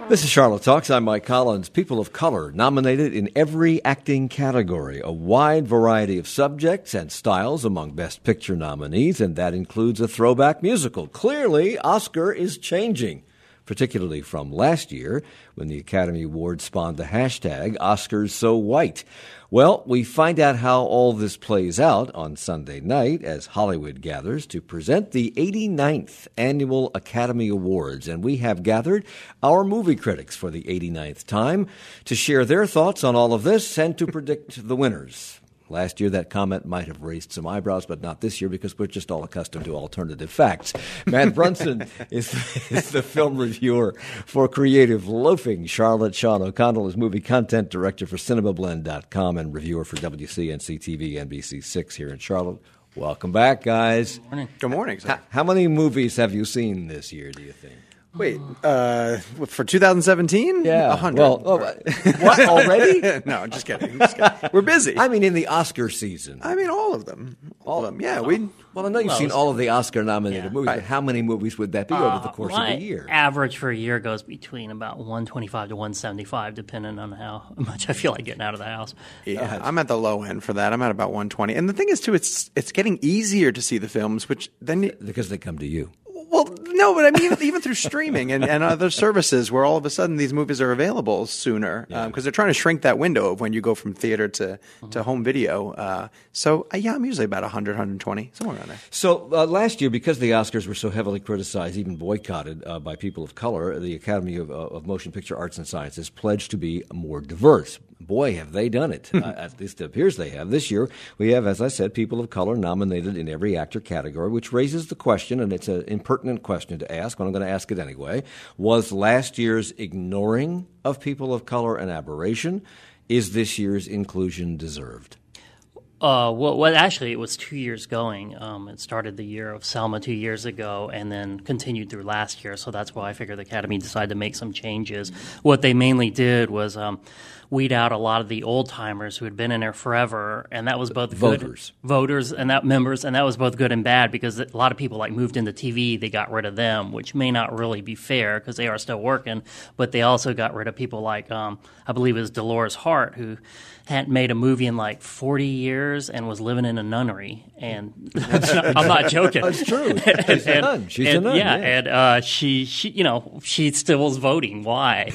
This is Charlotte Talks. I'm Mike Collins. People of color nominated in every acting category. A wide variety of subjects and styles among Best Picture nominees, and that includes a throwback musical. Clearly, Oscar is changing, particularly from last year when the Academy Awards spawned the hashtag #OscarsSoWhite. Well, we find out how all this plays out on Sunday night as Hollywood gathers to present the 89th Annual Academy Awards. And we have gathered our movie critics for the 89th time to share their thoughts on all of this and to predict the winners. Last year, that comment might have raised some eyebrows, but not this year because we're just all accustomed to alternative facts. Matt Brunson is the film reviewer for Creative Loafing. Charlotte Sean O'Connell is movie content director for CinemaBlend.com and reviewer for WCNC-TV NBC6 here in Charlotte. Welcome back, guys. Good morning. Good morning. How many movies have you seen this year, do you think? Wait, for 2017? Yeah. 100. Well, what, already? No, just kidding. We're busy. I mean, in the Oscar season. I mean, all of them. All of them. Yeah, Well, I know you've seen all of the Oscar-nominated movies, but how many movies would that be over the course of a year? Average for a year goes between about 125 to 175, depending on how much I feel like getting out of the house. Yeah, I'm at the low end for that. I'm at about 120. And the thing is, too, it's getting easier to see the films, which then because they come to you. Well, no, but I mean, even through streaming and other services where all of a sudden these movies are available sooner because they're trying to shrink that window of when you go from theater to home video. So, I'm usually about 100, 120, somewhere around there. So last year, because the Oscars were so heavily criticized, even boycotted by people of color, the Academy of Motion Picture Arts and Sciences pledged to be more diverse. Boy, have they done it. At least it appears they have. This year, we have, as I said, people of color nominated in every actor category, which raises the question, and it's an impertinent question to ask, but I'm going to ask it anyway. Was last year's ignoring of people of color an aberration? Is this year's inclusion deserved? Well, actually, it was 2 years going. It started the year of Selma 2 years ago and then continued through last year, so that's why I figured the Academy decided to make some changes. What they mainly did was weed out a lot of the old-timers who had been in there forever, and that was both voters and that members, and that was both good and bad because a lot of people moved into TV, they got rid of them, which may not really be fair because they are still working, but they also got rid of people like, I believe it was Dolores Hart, who hadn't made a movie in 40 years and was living in a nunnery. And I'm not joking. That's true. She's a nun. She's a nun. Yeah, and she still was voting. Why?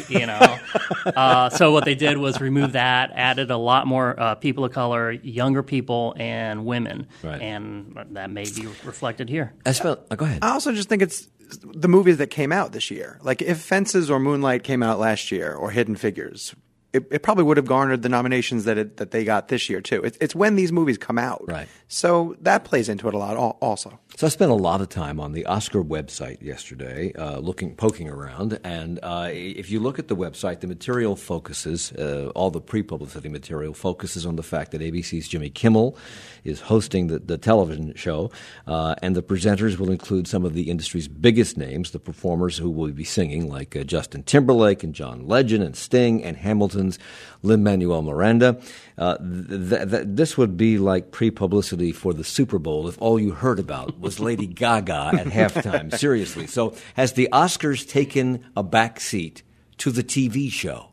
So what they did was remove that, added a lot more people of color, younger people, and women. Right. And that may be reflected here. Go ahead. I also just think it's the movies that came out this year. Like if Fences or Moonlight came out last year or Hidden Figures, it probably would have garnered the nominations that they got this year too. It's when these movies come out, right? So that plays into it a lot, also. So I spent a lot of time on the Oscar website yesterday, poking around, and if you look at the website, the material focuses, all the pre-publicity material focuses on the fact that ABC's Jimmy Kimmel is hosting the television show, and the presenters will include some of the industry's biggest names, the performers who will be singing, like Justin Timberlake and John Legend and Sting and Hamilton's Lin-Manuel Miranda. This would be like pre-publicity for the Super Bowl if all you heard about was Lady Gaga at halftime. Seriously. So has the Oscars taken a back seat to the TV show?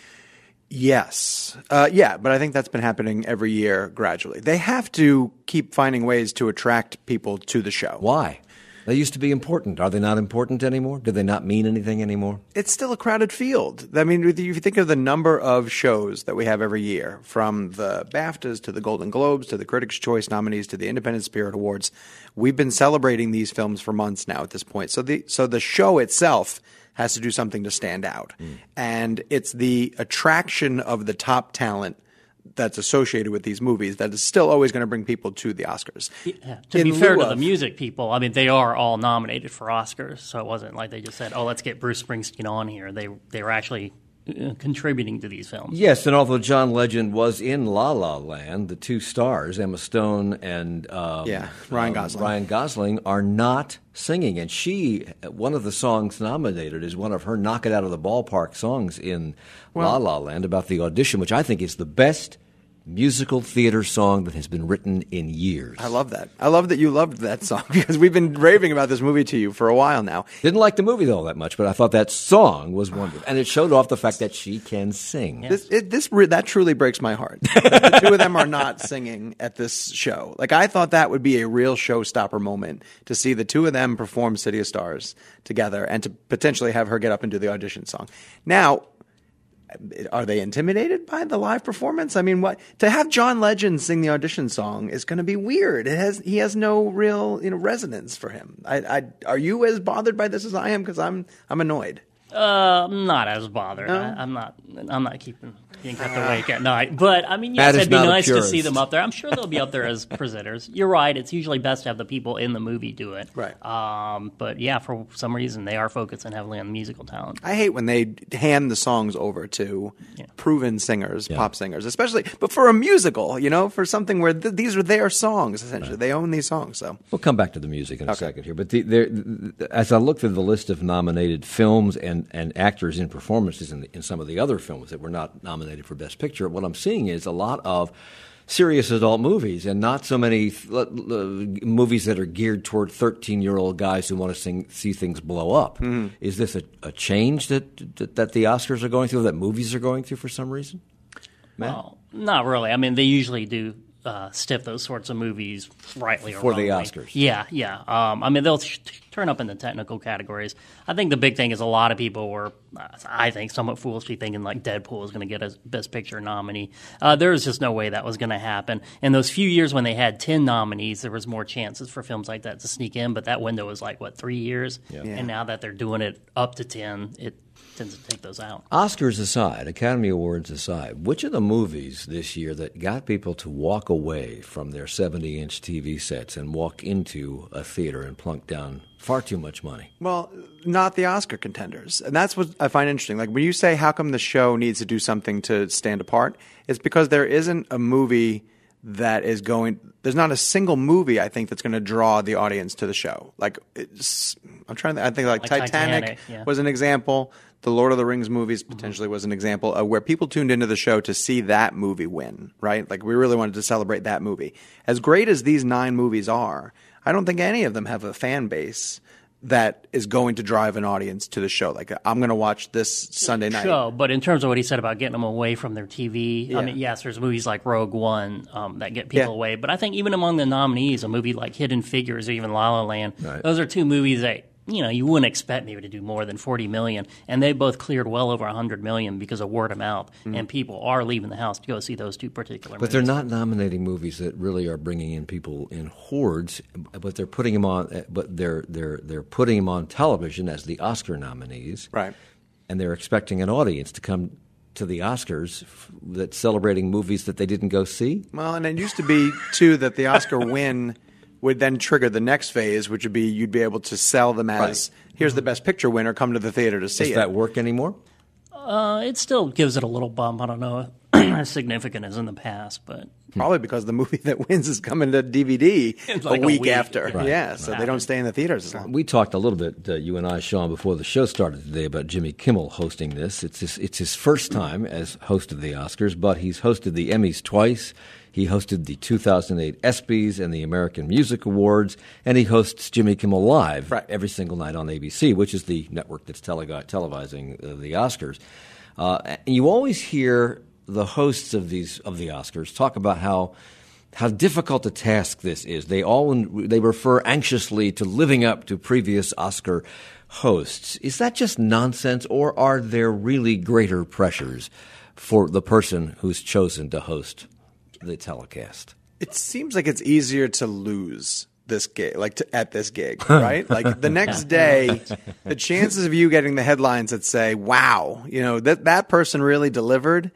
Yes. But I think that's been happening every year gradually. They have to keep finding ways to attract people to the show. Why? They used to be important. Are they not important anymore? Do they not mean anything anymore? It's still a crowded field. I mean, if you think of the number of shows that we have every year, from the BAFTAs to the Golden Globes to the Critics' Choice nominees to the Independent Spirit Awards, we've been celebrating these films for months now at this point. So the show itself has to do something to stand out. And it's the attraction of the top talent that's associated with these movies that is still always going to bring people to the Oscars. Yeah. To be fair to the music people, I mean, they are all nominated for Oscars, so it wasn't like they just said, oh, let's get Bruce Springsteen on here. They were actually contributing to these films. Yes, and although John Legend was in La La Land, the two stars, Emma Stone and Ryan Gosling, are not singing. And one of the songs nominated is one of her Knock It Out of the Ballpark songs in La La Land about the audition, which I think is the best musical theater song that has been written in years. I love that. I love that you loved that song because we've been raving about this movie to you for a while now. Didn't like the movie, though, that much, but I thought that song was wonderful. And it showed off the fact that she can sing. Yeah. That truly breaks my heart. The two of them are not singing at this show. Like, I thought that would be a real showstopper moment to see the two of them perform City of Stars together and to potentially have her get up and do the audition song. Now, are they intimidated by the live performance? I mean, what to have John Legend sing the audition song is going to be weird. He has no real resonance for him. Are you as bothered by this as I am? Because I'm annoyed. I'm not as bothered. No? I'm not being kept awake at night. But I mean, Matt yes, is it'd be not a nice to purist. see them up there. I'm sure they'll be up there as presenters. You're right. It's usually best to have the people in the movie do it. Right. But yeah, for some reason they are focusing heavily on musical talent. I hate when they hand the songs over to proven singers, pop singers, especially. But for a musical, for something where these are their songs, essentially. Right. They own these songs. So we'll come back to the music in a second here. But as I look through the list of nominated films and actors in performances in some of the other films that were not nominated for Best Picture, what I'm seeing is a lot of serious adult movies and not so many movies that are geared toward 13-year-old guys who want to see things blow up. Mm-hmm. Is this a change that the Oscars are going through, that movies are going through for some reason? Matt? Well, not really. I mean, they usually do stiff those sorts of movies rightly or wrongly. For the Oscars. Yeah. I mean, they'll turn up in the technical categories. I think the big thing is a lot of people were, I think, somewhat foolishly thinking like Deadpool was going to get a Best Picture nominee. There was just no way that was going to happen. In those few years when they had 10 nominees, there was more chances for films like that to sneak in, but that window was 3 years? Yeah. And now that they're doing it up to 10, it tends to take those out. Oscars aside, Academy Awards aside, which of the movies this year that got people to walk away from their 70-inch TV sets and walk into a theater and plunk down far too much money? Well, not the Oscar contenders. And that's what I find interesting. Like when you say how come the show needs to do something to stand apart, it's because there isn't a movie that is going – there's not a single movie, I think, that's going to draw the audience to the show. I think Titanic was an example. The Lord of the Rings movies potentially was an example of where people tuned into the show to see that movie win, right? Like we really wanted to celebrate that movie. As great as these 9 movies are, I don't think any of them have a fan base that is going to drive an audience to the show. Like, I'm going to watch this Sunday night. Show, but in terms of what he said about getting them away from their TV, I mean, yes, there's movies like Rogue One that get people away. But I think even among the nominees, a movie like Hidden Figures or even La La Land, those are two movies that you wouldn't expect maybe to do more than $40 million, and they both cleared well over $100 million because of word of mouth, and people are leaving the house to go see those two particular movies. But they're not nominating movies that really are bringing in people in hordes, but they're putting them on. But they're putting them on television as the Oscar nominees, right? And they're expecting an audience to come to the Oscars that's celebrating movies that they didn't go see. Well, and it used to be too that the Oscar win would then trigger the next phase, which would be you'd be able to sell them as, here's the Best Picture winner, come to the theater to see it. Does that work anymore? It still gives it a little bump. I don't know as significant as in the past, but... Probably because the movie that wins is coming to DVD like a week after. Right. So they don't stay in the theaters as long. We talked a little bit, you and I, Sean, before the show started today about Jimmy Kimmel hosting this. It's his first time as host of the Oscars, but he's hosted the Emmys twice. He hosted the 2008 ESPYs and the American Music Awards, and he hosts Jimmy Kimmel Live every single night on ABC, which is the network that's televising the Oscars. You always hear the hosts of the Oscars talk about how difficult a task this is. They refer anxiously to living up to previous Oscar hosts. Is that just nonsense, or are there really greater pressures for the person who's chosen to host the telecast? It seems like it's easier to lose this gig, at this gig, right? Like the next day, the chances of you getting the headlines that say, "Wow, that person really delivered,"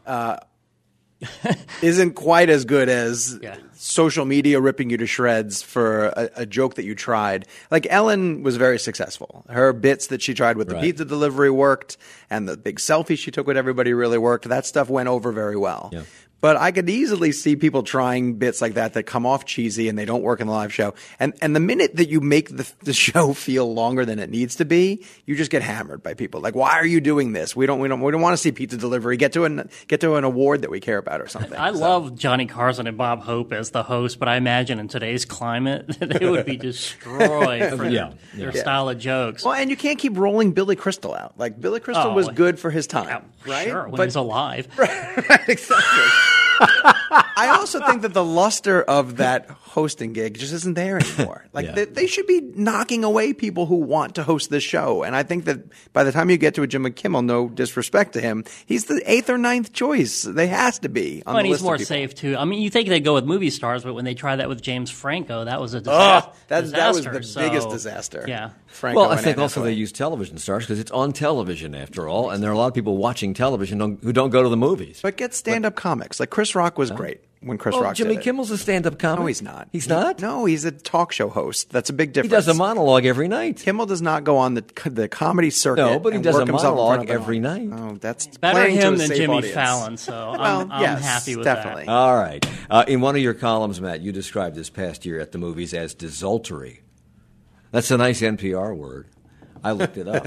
isn't quite as good as social media ripping you to shreds for a joke that you tried. Like Ellen was very successful. Her bits that she tried with the pizza delivery worked, and the big selfie she took with everybody really worked. That stuff went over very well. Yeah. But I could easily see people trying bits like that come off cheesy and they don't work in the live show. And the minute that you make the show feel longer than it needs to be, you just get hammered by people. Like, why are you doing this? We don't want to see pizza delivery. Get to an award that we care about or something. I love Johnny Carson and Bob Hope as the host, but I imagine in today's climate they would be destroyed for their style of jokes. Well, and you can't keep rolling Billy Crystal out. Like, Billy Crystal was good for his time, right? Sure, when he's alive. Right, exactly. I also think that the luster of that hosting gig just isn't there anymore. Like they should be knocking away people who want to host this show. And I think that by the time you get to a Jimmy Kimmel, no disrespect to him, he's the 8th or 9th choice. They has to be on the list. He's more safe too. I mean, you think they go with movie stars, but when they try that with James Franco, that was a disaster. That was the biggest disaster. Yeah. Franco well, I think also they use television stars because it's on television after all, and there are a lot of people watching television who don't go to the movies. But get stand-up comics. Like Chris Rock was great when Chris Rock Jimmy did it. Kimmel's a stand-up comic. No, he's not. He's not? No, he's a talk show host. That's a big difference. He does a monologue every night. Kimmel does not go on the comedy circuit. No, but he does work a himself monologue every night. Oh, that's better playing him to a than safe Jimmy audience. Fallon, so Well, I'm yes, happy with definitely. that. All right. In one of your columns, Matt, you described this past year at the movies as desultory. That's a nice NPR word. I looked it up.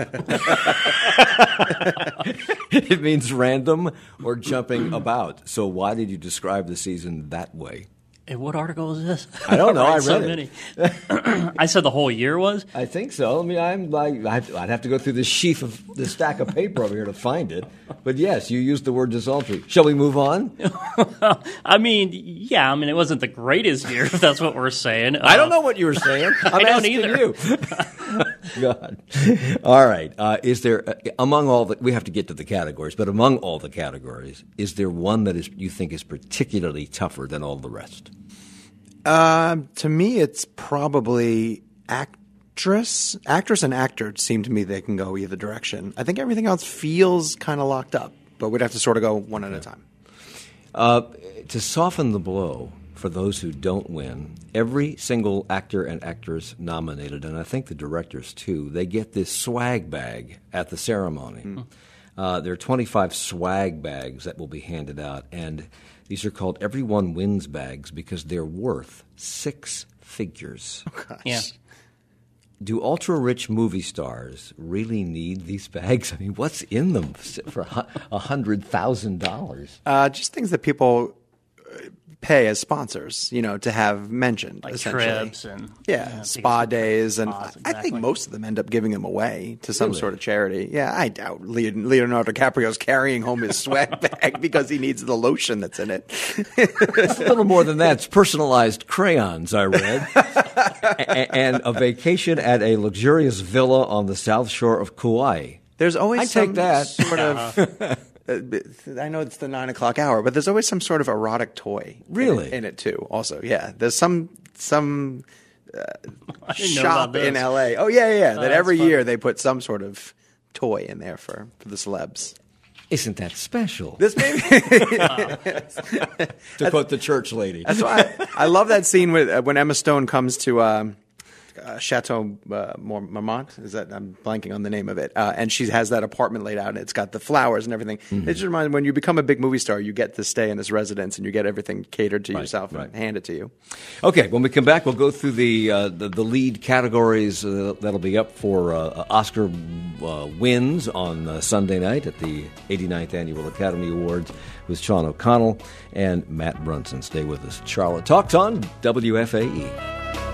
It means random or jumping about. So why did you describe the season that way? And what article is this? I don't know. I read so it. many. I said the whole year was? I think so. I mean, I'd have to go through the stack of paper over here to find it. But yes, you used the word desultory. Shall we move on? I mean, yeah. I mean, it wasn't the greatest year, if that's what we're saying. I don't know what you were saying. I'm don't asking either. you. God. All right. Is there among all the? We have to get to the categories, but among all the categories, is there one that you think is particularly tougher than all the rest? To me, it's probably actress and actor. Seem to me they can go either direction. I think everything else feels kind of locked up, but we'd have to sort of go one at a time. To soften the blow for those who don't win, every single actor and actress nominated, and I think the directors too, they get this swag bag at the ceremony. There are 25 swag bags that will be handed out, and these are called Everyone Wins bags because they're worth 6 figures. Oh, gosh. Yeah. Do ultra-rich movie stars really need these bags? I mean, what's in them for $100,000? Just things that people pay as sponsors, to have mentioned, Like essentially. trips and spa days, and spas, I think exactly. most of them end up giving them away to some Really? sort of charity. Yeah, I doubt Leonardo DiCaprio's carrying home his swag bag because he needs the lotion that's in it. It's a little more than that. It's personalized crayons, I read, and a vacation at a luxurious villa on the south shore of Kauai. There's always I some take that. sort of. I know it's the 9 o'clock hour, but there's always some sort of erotic toy. Really? in it too. Also, yeah. There's some didn't know shop about this. in L.A. Oh yeah. That every that's year they put some sort of toy in there for the celebs. Isn't that special? This maybe. To quote the church lady. That's why I love that scene when Emma Stone comes to Chateau Marmont. Is that I'm blanking on the name of it? And she has that apartment laid out, and it's got the flowers and everything. It just reminds me, when you become a big movie star, you get to stay in this residence, and you get everything catered to yourself and handed to you. Okay, when we come back, we'll go through the lead categories that'll be up for Oscar wins on Sunday night at the 89th Annual Academy Awards with Sean O'Connell and Matt Brunson. Stay with us. Charlotte Talks on WFAE.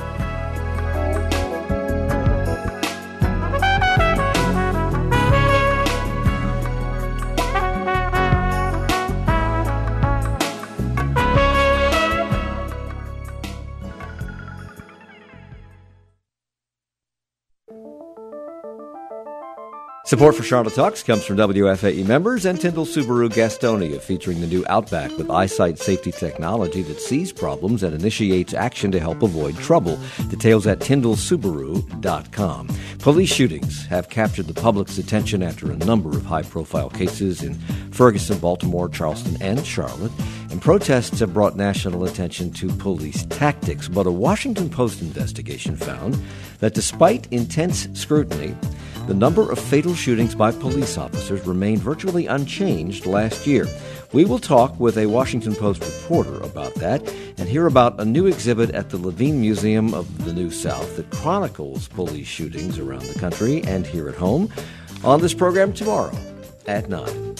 Support for Charlotte Talks comes from WFAE members and Tyndall Subaru Gastonia, featuring the new Outback with eyesight safety technology that sees problems and initiates action to help avoid trouble. Details at tyndallsubaru.com. Police shootings have captured the public's attention after a number of high-profile cases in Ferguson, Baltimore, Charleston, and Charlotte, and protests have brought national attention to police tactics. But a Washington Post investigation found that despite intense scrutiny, the number of fatal shootings by police officers remained virtually unchanged last year. We will talk with a Washington Post reporter about that and hear about a new exhibit at the Levine Museum of the New South that chronicles police shootings around the country and here at home on this program tomorrow at 9.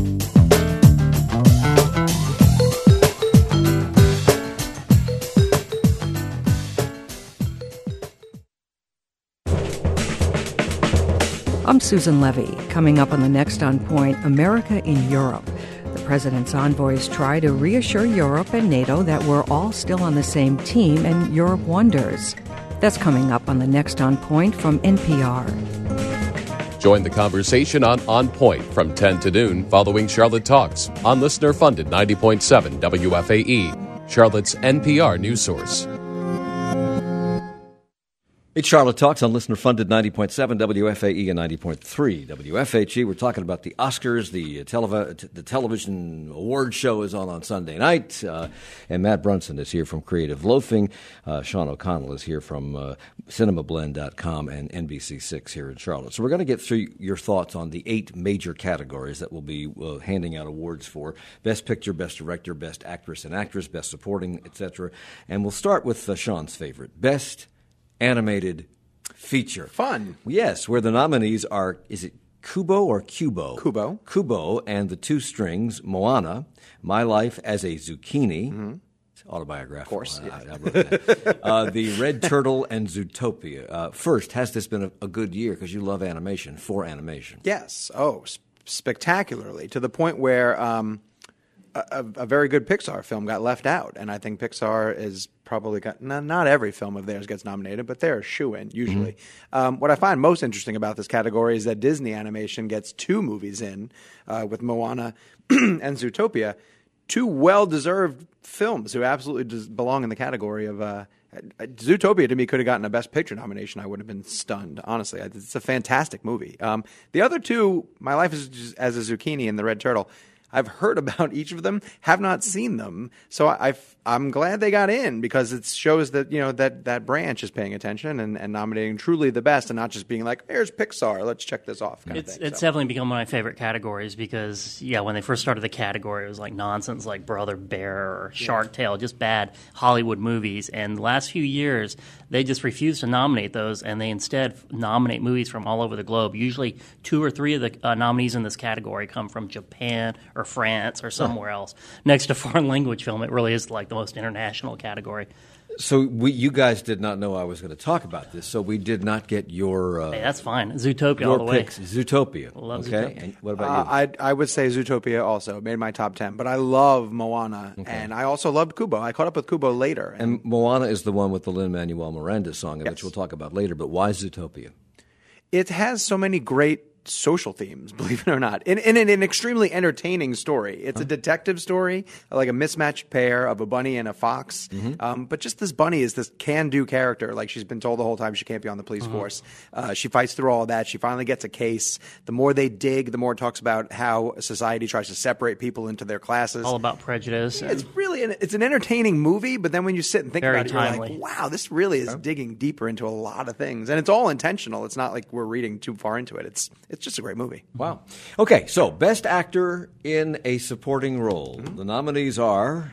I'm Susan Levy. Coming up on the next On Point, America in Europe. The president's envoys try to reassure Europe and NATO that we're all still on the same team and Europe wonders. That's coming up on the next On Point from NPR. Join the conversation on Point from 10 to noon following Charlotte Talks on listener-funded 90.7 WFAE, Charlotte's NPR news source. It's Charlotte Talks on listener-funded 90.7 WFAE and 90.3 WFHE. We're talking about the Oscars. The television award show is on Sunday night. And Matt Brunson is here from Creative Loafing. Sean O'Connell is here from CinemaBlend.com and NBC6 here in Charlotte. So we're going to get through your thoughts on the 8 major categories that we'll be handing out awards for. Best Picture, Best Director, Best Actress and Actress, Best Supporting, etc. And we'll start with Sean's favorite, Best Animated Feature. Fun. Yes, where the nominees are, is it Kubo or Kubo? Kubo. Kubo and the Two Strings, Moana, My Life as a Zucchini. It's autobiographical. Of course. Yeah. I wrote that. The Red Turtle and Zootopia. First, has this been a good year? Because you love animation, for animation. Yes. Oh, spectacularly. To the point where a very good Pixar film got left out. And I think Pixar is probably got, not every film of theirs gets nominated, but they're a shoo-in usually. What I find most interesting about this category is that Disney Animation gets 2 movies in with Moana and Zootopia, 2 well-deserved films who absolutely belong in the category of Zootopia. To me, could have gotten a Best Picture nomination. I would have been stunned, honestly. It's a fantastic movie. The other 2, My Life as a Zucchini and The Red Turtle, I've heard about each of them, have not seen them, so I'm glad they got in because it shows that that branch is paying attention and nominating truly the best and not just being like, here's Pixar, let's check this off. It's definitely become one of my favorite categories because when they first started the category, it was like nonsense, like Brother Bear or Shark Tale, just bad Hollywood movies. And the last few years, they just refuse to nominate those, and they instead nominate movies from all over the globe. Usually 2 or 3 of the nominees in this category come from Japan or France or somewhere else. Next to foreign language film, it really is like the most international category. So you guys did not know I was going to talk about this, so we did not get your... hey, that's fine. Zootopia your all the way. picks. Zootopia. Love okay. Zootopia. And what about you? I would say Zootopia also. It made my top 10. But I love Moana, and I also loved Kubo. I caught up with Kubo later. And Moana is the one with the Lin-Manuel Miranda song, Yes. which we'll talk about later. But why Zootopia? It has so many great social themes, believe it or not, in an extremely entertaining story. It's a detective story, like a mismatched pair of a bunny and a fox. But just this bunny is this can-do character. Like, she's been told the whole time she can't be on the police force. She fights through all that. She finally gets a case. The more they dig, the more it talks about how society tries to separate people into their classes. All about prejudice. It's really it's an entertaining movie, but then when you sit and think Very about it, you're timely. like, wow, this really is digging deeper into a lot of things. And it's all intentional. It's not like we're reading too far into it. It's just a great movie. Wow. Okay, so Best Actor in a Supporting Role. The nominees are,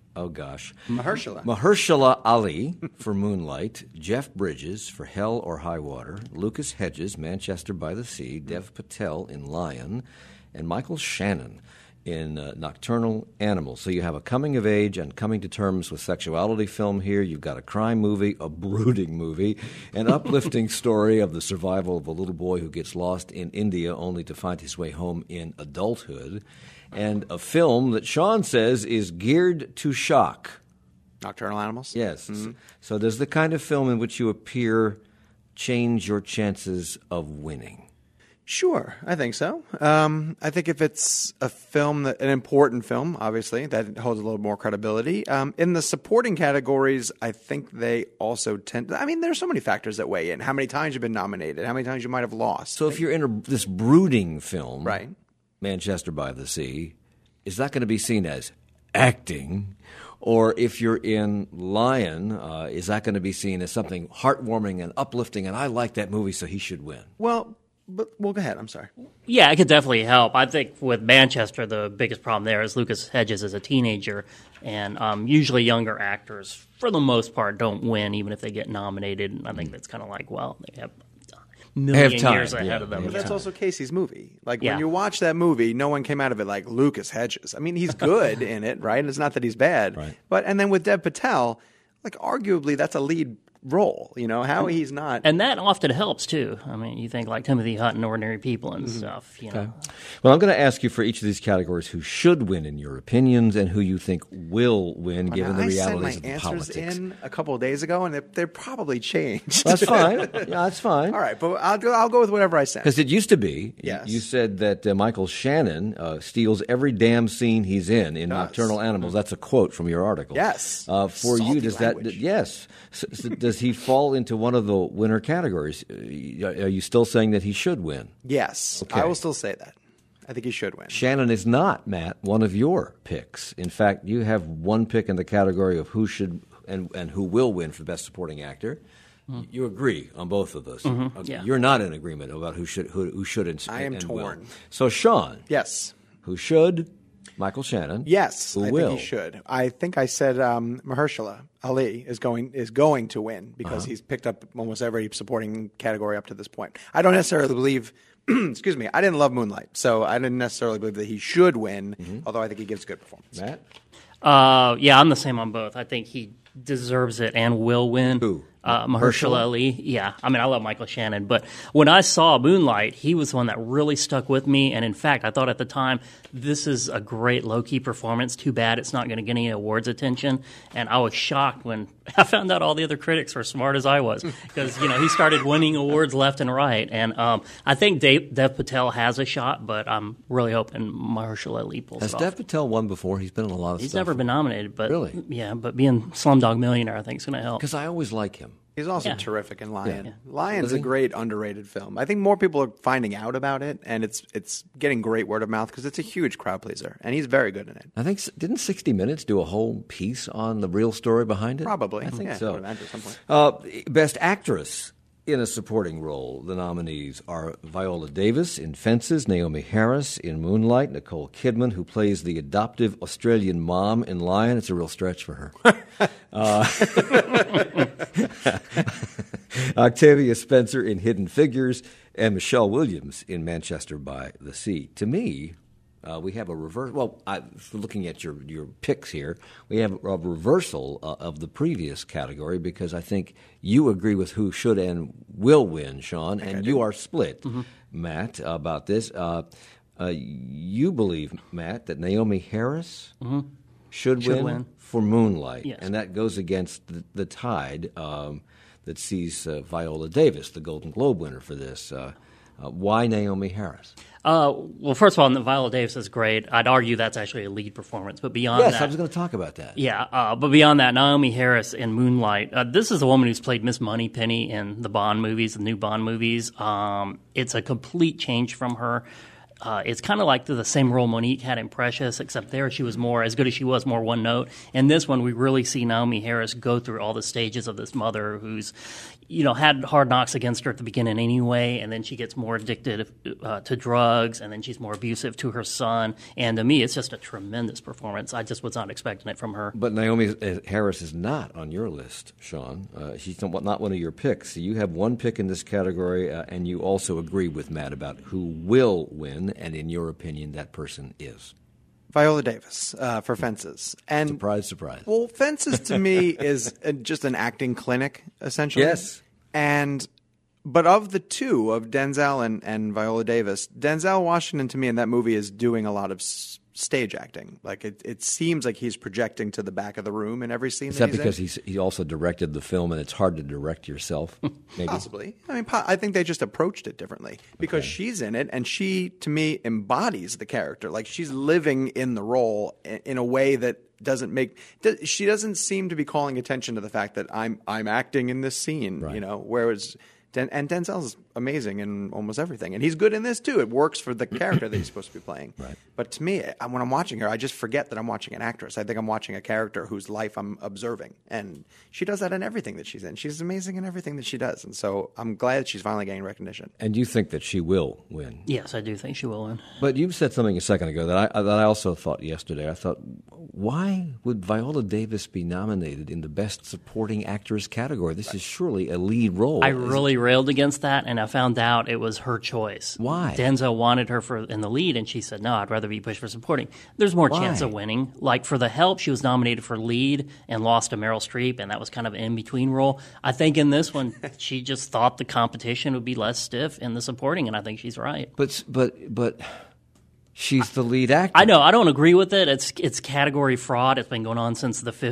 Mahershala Ali for Moonlight, Jeff Bridges for Hell or High Water, Lucas Hedges, Manchester by the Sea, Dev Patel in Lion, and Michael Shannon in Nocturnal Animals. So you have a coming-of-age and coming-to-terms with sexuality film here. You've got a crime movie, a brooding movie, an uplifting story of the survival of a little boy who gets lost in India only to find his way home in adulthood, and a film that Sean says is geared to shock. Nocturnal Animals? Yes. So does the kind of film in which you appear change your chances of winning? Sure, I think so. I think if it's a film, an important film, obviously, that holds a little more credibility. In the supporting categories, I think they also tend – I mean, there's so many factors that weigh in. How many times you've been nominated, how many times you might have lost. So if you're in this brooding film, right, Manchester by the Sea, is that going to be seen as acting? Or if you're in Lion, is that going to be seen as something heartwarming and uplifting, and I like that movie, so he should win? Well, Well, go ahead. I'm sorry. Yeah, it could definitely help. I think with Manchester, the biggest problem there is Lucas Hedges is a teenager, and usually younger actors, for the most part, don't win, even if they get nominated. And I think that's kind of like, well, they have a million years ahead of them. But that's also Casey's movie. Like, Yeah. when you watch that movie, no one came out of it like Lucas Hedges. I mean, he's good in it, right? It's not that he's bad. Right. And then with Dev Patel, like, arguably, that's a lead role. How he's not. And that often helps, too. I mean, you think like Timothy Hutton, Ordinary People and stuff, know. Well, I'm going to ask you for each of these categories who should win in your opinions and who you think will win, given the realities of the I sent my answers politics. in a couple of days ago, and they're probably changed. That's fine. Yeah, that's fine. All right, but I'll go with whatever I sent. Because it used to be, Yes. you said that Michael Shannon steals every damn scene he's in Nocturnal Animals. That's a quote from your article. Yes. For Salty you, does language. yes. So does he fall into one of the winner categories? Are you still saying that he should win? Yes, Okay. I will still say that. I think he should win. Shannon is not, Matt, one of your picks. In fact, you have one pick in the category of who should and who will win for Best Supporting Actor. You agree on both of those. Yeah. You're not in agreement about who should and I am and torn. will. So, Sean, Yes. who should? Michael Shannon. Yes, Who I will? think he should. I think I said Mahershala Ali is going to win because he's picked up almost every supporting category up to this point. I don't necessarily believe. Excuse me. I didn't love Moonlight, so I didn't necessarily believe that he should win. Although I think he gives a good performance. Matt? Yeah, I'm the same on both. I think he deserves it and will win. Who? Mahershala Ali. Yeah. I mean, I love Michael Shannon, but when I saw Moonlight, he was the one that really stuck with me. And in fact, I thought at the time, this is a great low-key performance. Too bad it's not going to get any awards attention. And I was shocked when I found out all the other critics were smart as I was because, he started winning awards left and right. And I think Dev Patel has a shot, but I'm really hoping Mahershala Ali pulls Has it off. Dev Patel won before? He's been in a lot of He's stuff. never been nominated, but Really? yeah, but being Slumdog Millionaire, I think is going to help. Because I always like him. He's also Yeah. terrific in Lion. Yeah. Lion's Is a he? great underrated film. I think more people are finding out about it, and it's getting great word of mouth because it's a huge crowd pleaser, and he's very good in it. I think, didn't 60 Minutes do a whole piece on the real story behind it? Probably. I think Yeah, I so. would imagine at some point. Best Actress in a Supporting Role. The nominees are Viola Davis in Fences, Naomi Harris in Moonlight, Nicole Kidman, who plays the adoptive Australian mom in Lion. It's a real stretch for her. Octavia Spencer in Hidden Figures, and Michelle Williams in Manchester by the Sea. To me, we have a reverse. Well, looking at your picks here, we have a reversal of the previous category because I think you agree with who should and will win, Sean, and you are split, Matt, about this. You believe, Matt, that Naomi Harris should win for Moonlight, Yes. and that goes against the tide that sees Viola Davis, the Golden Globe winner for this. Why Naomi Harris? Well, first of all, Viola Davis is great. I'd argue that's actually a lead performance. But beyond Yes, that, I was going to talk about that. yeah. But beyond that, Naomi Harris in Moonlight. This is a woman who's played Miss Moneypenny in the Bond movies, the new Bond movies. It's a complete change from her. It's kind of like the same role Monique had in Precious, except there she was more, as good as she was, more one note. In this one, we really see Naomi Harris go through all the stages of this mother who's, had hard knocks against her at the beginning anyway, and then she gets more addicted to drugs, and then she's more abusive to her son. And to me, it's just a tremendous performance. I just was not expecting it from her. But Naomi Harris is not on your list, Sean. She's not one of your picks. So you have one pick in this category, and you also agree with Matt about who will win, and in your opinion, that person is. Viola Davis for Fences. And Surprise, surprise. Well, Fences to me is just an acting clinic, essentially. Yes. But of the two, of Denzel and Viola Davis, Denzel Washington to me in that movie is doing a lot of stage acting. Like it seems like he's projecting to the back of the room in every scene. Is that that because he's he also directed the film, and it's hard to direct yourself? Maybe. Possibly. I mean, I think they just approached it differently because she's in it, and she, to me, embodies the character. Like she's living in the role in a way that she doesn't seem to be calling attention to the fact that I'm acting in this scene. Right. Whereas And Denzel's amazing in almost everything. And he's good in this, too. It works for the character that he's supposed to be playing. Right. But to me, when I'm watching her, I just forget that I'm watching an actress. I think I'm watching a character whose life I'm observing. And she does that in everything that she's in. She's amazing in everything that she does. And so I'm glad she's finally getting recognition. And you think that she will win? Yes, I do think she will win. But you said something a second ago that I also thought yesterday. I thought, why would Viola Davis be nominated in the Best Supporting Actress category? This is surely a lead role. I really railed against that, and I found out it was her choice. Why? Denzel wanted her in the lead, and she said, no, I'd rather be pushed for supporting. There's more chance of winning. Like for The Help, she was nominated for lead and lost to Meryl Streep, and that was kind of an in-between role. I think in this one, she just thought the competition would be less stiff in the supporting, and I think she's right. But she's the lead actor. I know. I don't agree with it. It's category fraud. It's been going on since the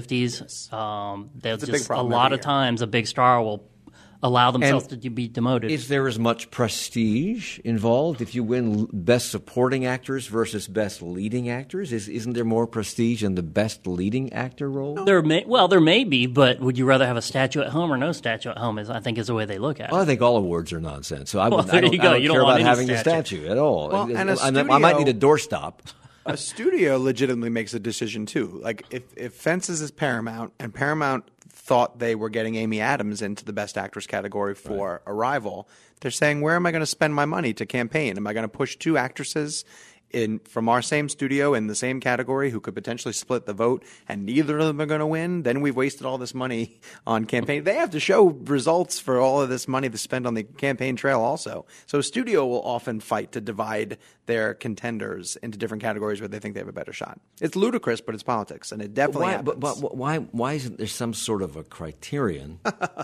50s. There's just a lot of times a big star will allow themselves to be demoted. Is there as much prestige involved if you win Best Supporting Actors versus Best Leading Actors? Isn't there more prestige in the Best Leading Actor role? There may be, but would you rather have a statue at home or no statue at home? I think is the way they look at it. Well, I think all awards are nonsense. So I don't You don't care want about having any a statue at all. Well, and I might need a doorstop. A studio legitimately makes a decision too. Like if Fences is Paramount and Paramount thought they were getting Amy Adams into the Best Actress category for Arrival, they're saying, where am I going to spend my money to campaign? Am I going to push two actresses from our same studio in the same category who could potentially split the vote, and neither of them are going to win? Then we've wasted all this money on campaign. They have to show results for all of this money to spend on the campaign trail also. So a studio will often fight to divide their contenders into different categories where they think they have a better shot. It's ludicrous, but it's politics, and it definitely happens. But why isn't there some sort of a criterion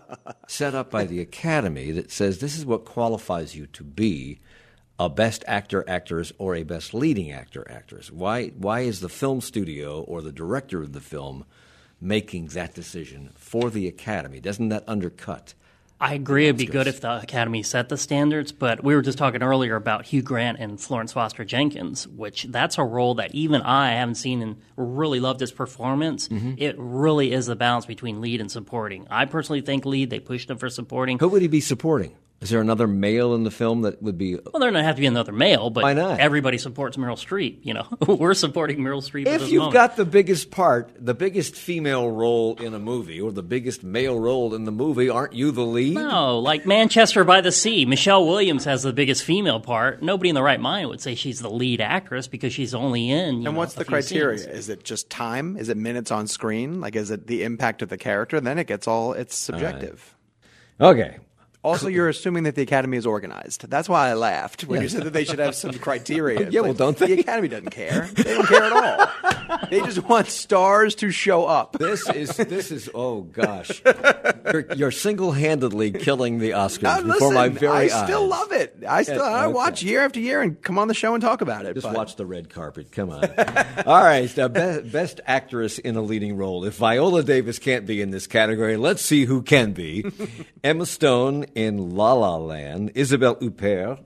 set up by the Academy that says this is what qualifies you to be a Best Actor, Actress, or a Best Leading Actor, Actress? Why is the film studio or the director of the film making that decision for the Academy? Doesn't that undercut? I agree it'd be good if the Academy set the standards, but we were just talking earlier about Hugh Grant and Florence Foster Jenkins, which that's a role that even I haven't seen and really loved his performance. Mm-hmm. It really is the balance between lead and supporting. I personally think lead, they pushed him for supporting. Who would he be supporting? Is there another male in the film that would be... Well, there doesn't have to be another male, but why not? Everybody supports Meryl Streep. You know, we're supporting Meryl Streep. If you've got the biggest part, the biggest female role in a movie, or the biggest male role in the movie, aren't you the lead? No, like Manchester by the Sea. Michelle Williams has the biggest female part. Nobody in the right mind would say she's the lead actress because she's only in. And what's the criteria? Scenes. Is it just time? Is it minutes on screen? Like, is it the impact of the character? Then it gets it's subjective. Okay. Also, you're assuming that the Academy is organized. That's why I laughed when you said that they should have some criteria. Yeah, well, don't they? The Academy doesn't care. They don't care at all. They just want stars to show up. This is oh gosh, you're single-handedly killing the Oscars before my very eyes. I still love it. I watch year after year and come on the show and talk about it. Just watch the red carpet. Come on. All right, Best Actress in a Leading Role. If Viola Davis can't be in this category, let's see who can be. Emma Stone in La La Land, Isabelle Huppert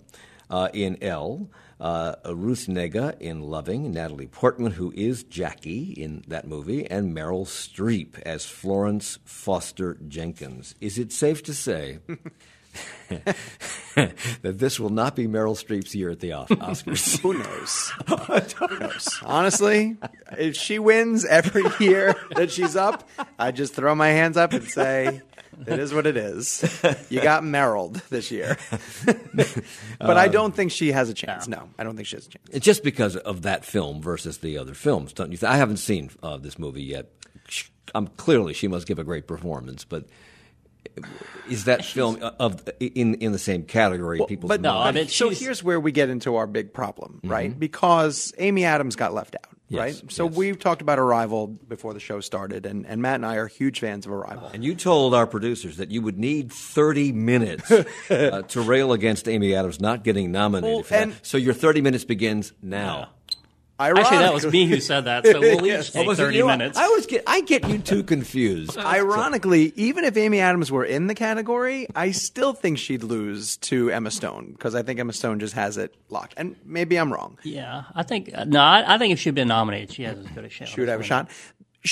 in Elle, Ruth Negga in Loving, Natalie Portman, who is Jackie in that movie, and Meryl Streep as Florence Foster Jenkins. Is it safe to say that this will not be Meryl Streep's year at the Oscars? Who knows? Who knows? Honestly, if she wins every year that she's up, I just throw my hands up and say, it is what it is. You got Meryl this year. But I don't think she has a chance. No, I don't think she has a chance. It's just because of that film versus the other films, don't you think? I haven't seen this movie yet. Clearly, she must give a great performance, but is that film in the same category? People's minds? So here's where we get into our big problem, right? Mm-hmm. Because Amy Adams got left out. Yes, right? So we've talked about Arrival before the show started, and Matt and I are huge fans of Arrival. And you told our producers that you would need 30 minutes to rail against Amy Adams not getting nominated for that. So your 30 minutes begins now. Yeah. Actually, that was me who said that, so we'll each take 30 minutes. I get you two confused. Ironically, even if Amy Adams were in the category, I still think she'd lose to Emma Stone, because I think Emma Stone just has it locked. And maybe I'm wrong. Yeah, I think if she'd been nominated, she has as good a shot. She would have a shot.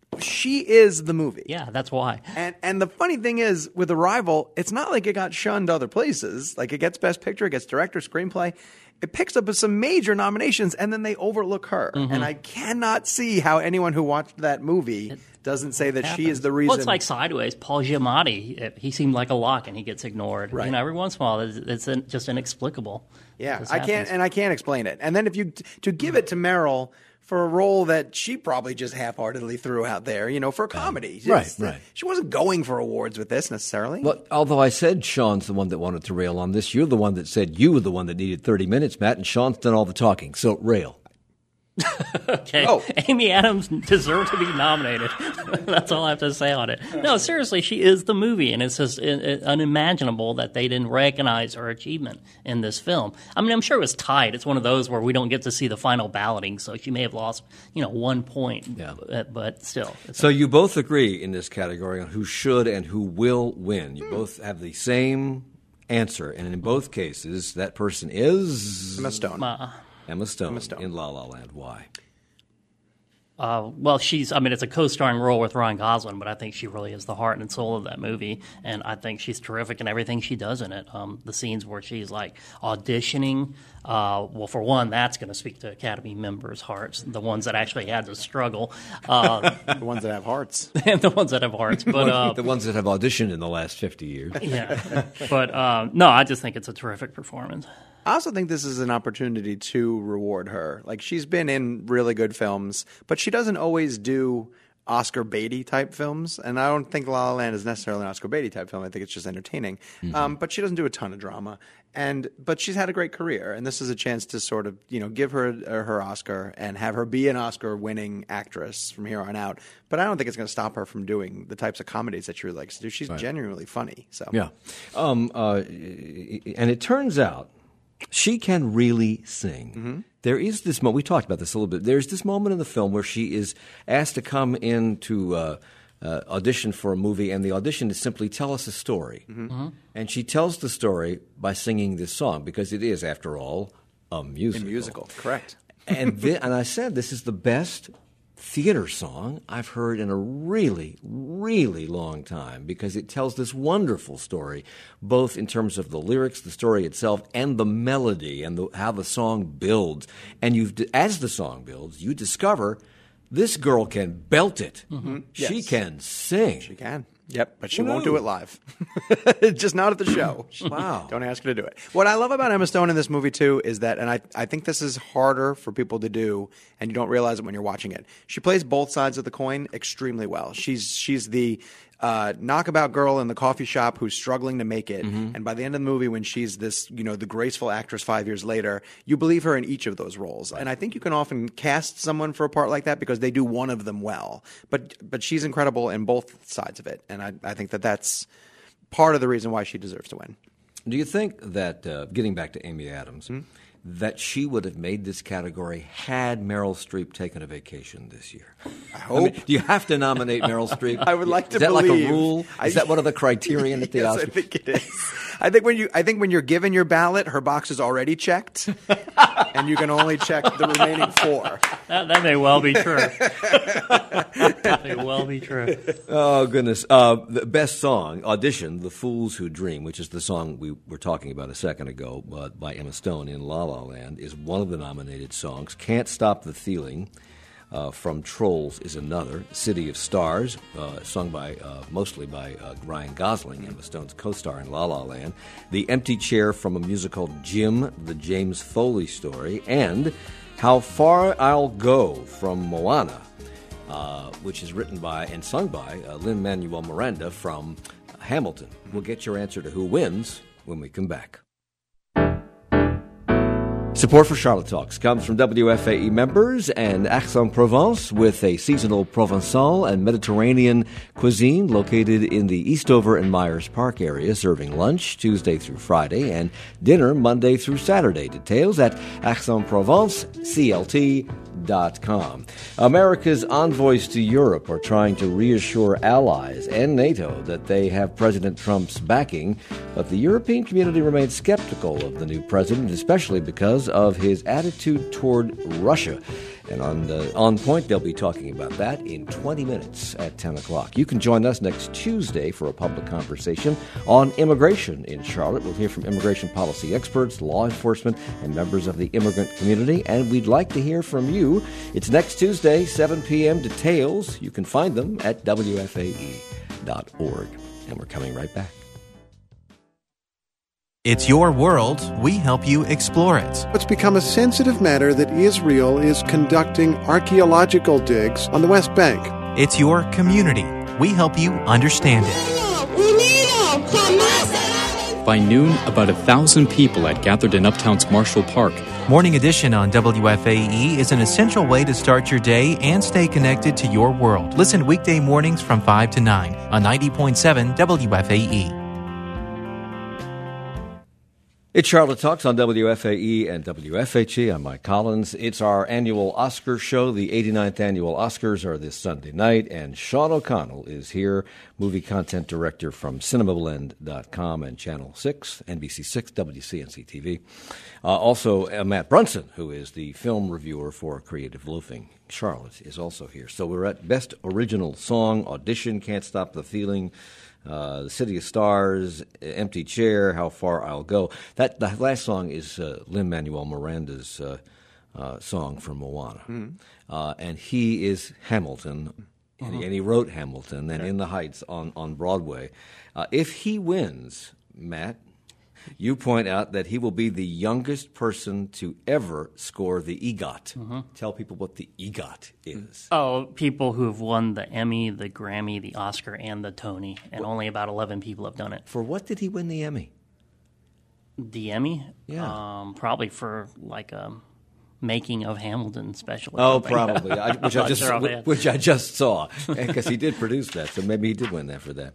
She is the movie. Yeah, that's why. And the funny thing is, with Arrival, it's not like it got shunned other places. Like, it gets Best Picture, it gets Director, Screenplay. It picks up some major nominations, and then they overlook her. And I cannot see how anyone who watched that movie doesn't say that she is the reason. Well, it's like Sideways. Paul Giamatti, he seemed like a lock, and he gets ignored. Right. You know, every once in a while, it's just inexplicable. Yeah, I can't explain it. And then to give it to Meryl for a role that she probably just half-heartedly threw out there, for a comedy. Right. She wasn't going for awards with this necessarily. Well, although I said Sean's the one that wanted to rail on this, you're the one that said you were the one that needed 30 minutes, Matt, and Sean's done all the talking. So rail. Okay. Oh. Amy Adams deserved to be nominated. That's all I have to say on it. No, seriously, she is the movie, and it's just unimaginable that they didn't recognize her achievement in this film. I mean, I'm sure it was tight. It's one of those where we don't get to see the final balloting, so she may have lost, 1 point. Yeah. But still. So you both agree in this category on who should and who will win. You both have the same answer, and in both cases, that person is Emma Stone. Emma Stone in La La Land. Why? Well, it's a co-starring role with Ryan Gosling, but I think she really is the heart and soul of that movie, and I think she's terrific in everything she does in it. The scenes where she's like auditioning, well, for one, that's going to speak to Academy members' hearts, the ones that actually had to struggle. The ones that have hearts. And the ones that have hearts. But the ones that have auditioned in the last 50 years. Yeah. But, no, I just think it's a terrific performance. I also think this is an opportunity to reward her. Like, she's been in really good films, but she doesn't always do Oscar Beatty type films. And I don't think La La Land is necessarily an Oscar Beatty type film. I think it's just entertaining. But she doesn't do a ton of drama. But she's had a great career, and this is a chance to sort of give her Oscar and have her be an Oscar-winning actress from here on out. But I don't think it's going to stop her from doing the types of comedies that she really likes to do. She's genuinely funny. So yeah, and it turns out she can really sing. There is this moment, we talked about this a little bit, there's this moment in the film where she is asked to come in to audition for a movie, and the audition is simply tell us a story. And she tells the story by singing this song, because it is, after all, a musical. A musical, correct. And I said this is the best theater song I've heard in a really, really long time, because it tells this wonderful story, both in terms of the lyrics, the story itself, and the melody, and how the song builds. And as the song builds, you discover this girl can belt it. She Yes. can sing. She can. Yep, but she won't do it live. Just not at the show. Wow. Don't ask her to do it. What I love about Emma Stone in this movie, too, is that, and I think this is harder for people to do, and you don't realize it when you're watching it. She plays both sides of the coin extremely well. She's the knockabout girl in the coffee shop who's struggling to make it. And by the end of the movie, when she's this, the graceful actress 5 years later, you believe her in each of those roles. And I think you can often cast someone for a part like that because they do one of them well. But she's incredible in both sides of it. And I think that's part of the reason why she deserves to win. Do you think that, getting back to Amy Adams, that she would have made this category had Meryl Streep taken a vacation this year? I hope. Do you have to nominate Meryl Streep? I would like to Is that believe. like a rule? Is that one of the criterion at the Yes, Oscars? I think it is. I think when you're given your ballot, her box is already checked, and you can only check the remaining 4. That may well be true. That may well be true. Oh, goodness. The best song, Audition, The Fools Who Dream, which is the song we were talking about a second ago by Emma Stone in La La Land, is one of the nominated songs. Can't Stop the Feeling from Trolls is another. City of Stars, sung mostly by Ryan Gosling, Emma Stone's co-star in La La Land. The Empty Chair from a musical Jim, the James Foley story. And How Far I'll Go from Moana, which is written by and sung by Lin-Manuel Miranda from Hamilton. We'll get your answer to who wins when we come back. Support for Charlotte Talks comes from WFAE members and Aix-en-Provence, with a seasonal Provençal and Mediterranean cuisine located in the Eastover and Myers Park area, serving lunch Tuesday through Friday and dinner Monday through Saturday. Details at Aix-en-Provence.clt.com. America's envoys to Europe are trying to reassure allies and NATO that they have President Trump's backing But the European community remains skeptical of the new president, especially because of his attitude toward Russia. And on Point, they'll be talking about that in 20 minutes at 10 o'clock. You can join us next Tuesday for a public conversation on immigration in Charlotte. We'll hear from immigration policy experts, law enforcement, and members of the immigrant community. And we'd like to hear from you. It's next Tuesday, 7 p.m. Details, you can find them at WFAE.org. And we're coming right back. It's your world. We help you explore it. It's become a sensitive matter that Israel is conducting archaeological digs on the West Bank. It's your community. We help you understand it. By noon, about 1,000 people had gathered in Uptown's Marshall Park. Morning Edition on WFAE is an essential way to start your day and stay connected to your world. Listen weekday mornings from 5 to 9 on 90.7 WFAE. It's Charlotte Talks on WFAE and WFHE. I'm Mike Collins. It's our annual Oscar show. The 89th annual Oscars are this Sunday night, and Sean O'Connell is here, movie content director from CinemaBlend.com and Channel 6, NBC6, WCNC-TV. Also, Matt Brunson, who is the film reviewer for Creative Loafing. Charlotte is also here. So we're at Best Original Song, Audition, Can't Stop the Feeling, The City of Stars, Empty Chair, How Far I'll Go. The last song is Lin-Manuel Miranda's song from Moana. And he is Hamilton, and he wrote Hamilton and In the Heights on Broadway. If he wins, Matt, you point out that he will be the youngest person to ever score the EGOT. Tell people what the EGOT is. Oh, people who have won the Emmy, the Grammy, the Oscar, and the Tony, and only about 11 people have done it. For what did he win the Emmy? The Emmy? Yeah. Probably for like a making of Hamilton special. Oh, probably, which I just saw, because he did produce that, so maybe he did win that for that.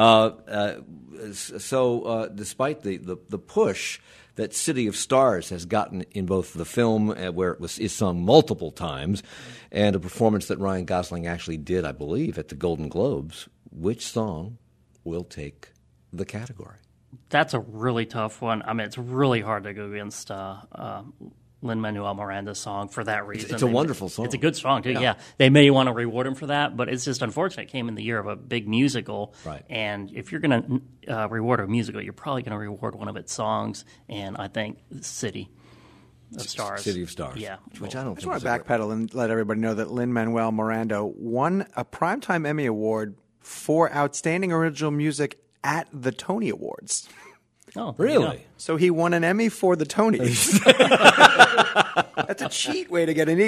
So despite the push that City of Stars has gotten in both the film, where is sung multiple times, and a performance that Ryan Gosling actually did, I believe, at the Golden Globes, which song will take the category? That's a really tough one. I mean, it's really hard to go against Lin-Manuel Miranda's song for that reason. It's a wonderful song. It's a good song, too, yeah. They may want to reward him for that, but it's just unfortunate. It came in the year of a big musical. Right. And if you're going to reward a musical, you're probably going to reward one of its songs, and I think City of Stars. City of Stars. Yeah. Which I don't I just think want to backpedal and let everybody know that Lin-Manuel Miranda won a Primetime Emmy Award for Outstanding Original Music at the Tony Awards. Oh, Really? So he won an Emmy for the Tonys. That's a cheat way to get an